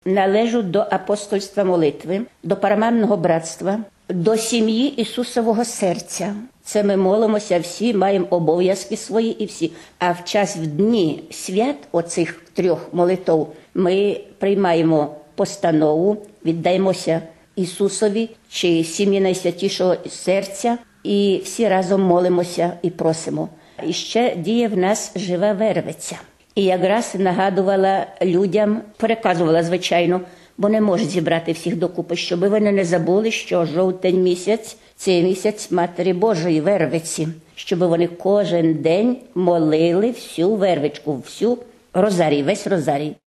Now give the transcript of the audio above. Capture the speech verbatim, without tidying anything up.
належу до апостольства молитви, до параманного братства, до сім'ї Ісусового серця. Це ми молимося всі, маємо обов'язки свої і всі. А в час в дні свят оцих трьох молитв ми приймаємо постанову, віддаємося Ісусові чи сім'ї Найсвятішого серця і всі разом молимося і просимо. І ще діє в нас жива вервиця. І якраз нагадувала людям, переказувала, звичайно, бо не можуть зібрати всіх докупи, щоб вони не забули, що жовтень місяць – це місяць Матері Божої Вервиці, щоб вони кожен день молили всю вервичку, всю розарій, весь розарій.